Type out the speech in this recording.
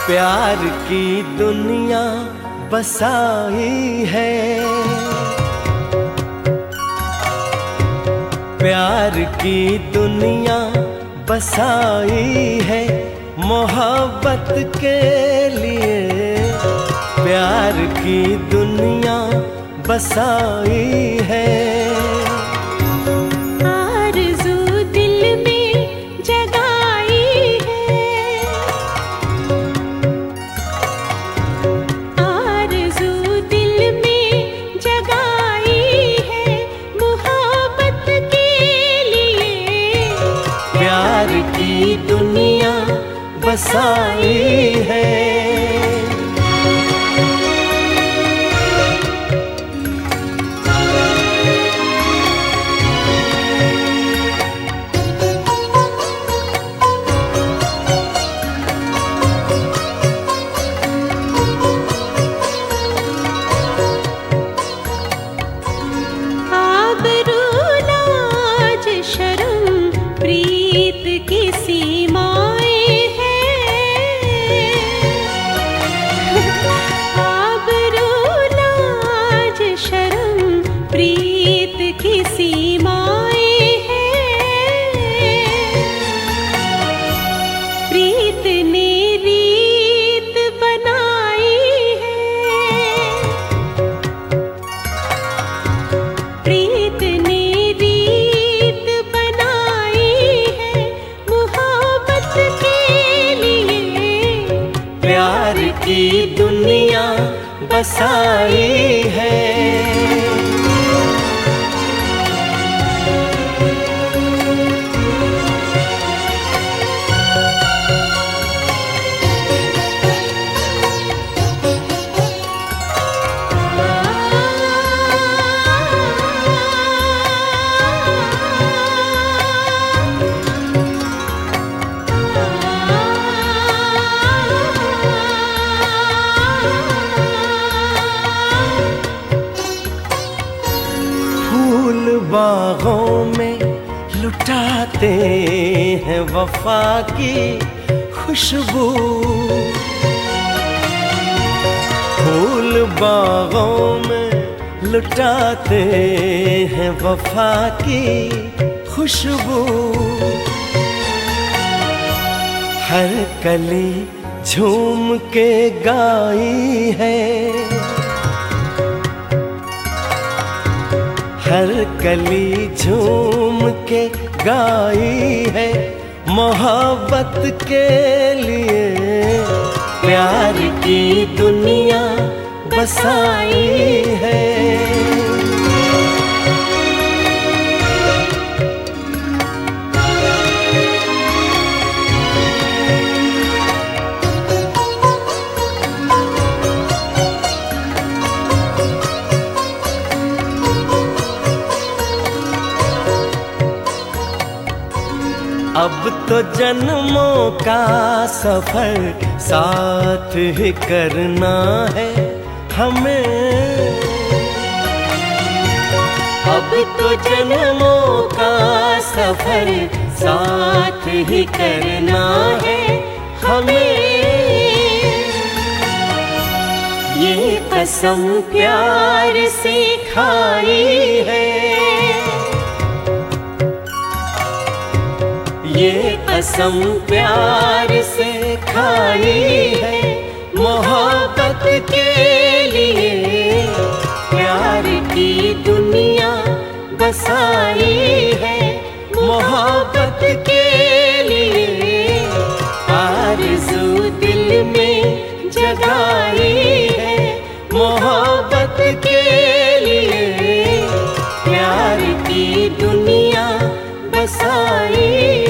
प्यार की दुनिया बसाई है, प्यार की दुनिया बसाई है मोहब्बत के लिए। प्यार की दुनिया बसाई है। प्यार की दुनिया बसाई है। प्यार की दुनिया बसाई है। बागों में लुटाते हैं वफा की खुशबू, फूल बागों में लुटाते हैं वफा की खुशबू। हर कली झूम के गाई है, हर कली झूम के गाई है मोहब्बत के लिए। प्यार की दुनिया बसाई है। अब तो जन्मों का सफर साथ ही करना है हमें। अब तो जन्मों का सफर साथ ही करना है हमें। ये कसम प्यार से खाई है, ये कसम प्यार से खाई है मोहब्बत के लिए। प्यार की दुनिया बसाई है मोहब्बत के लिए। आरज़ू दिल में जगाई है मोहब्बत के लिए। प्यार की दुनिया बसाई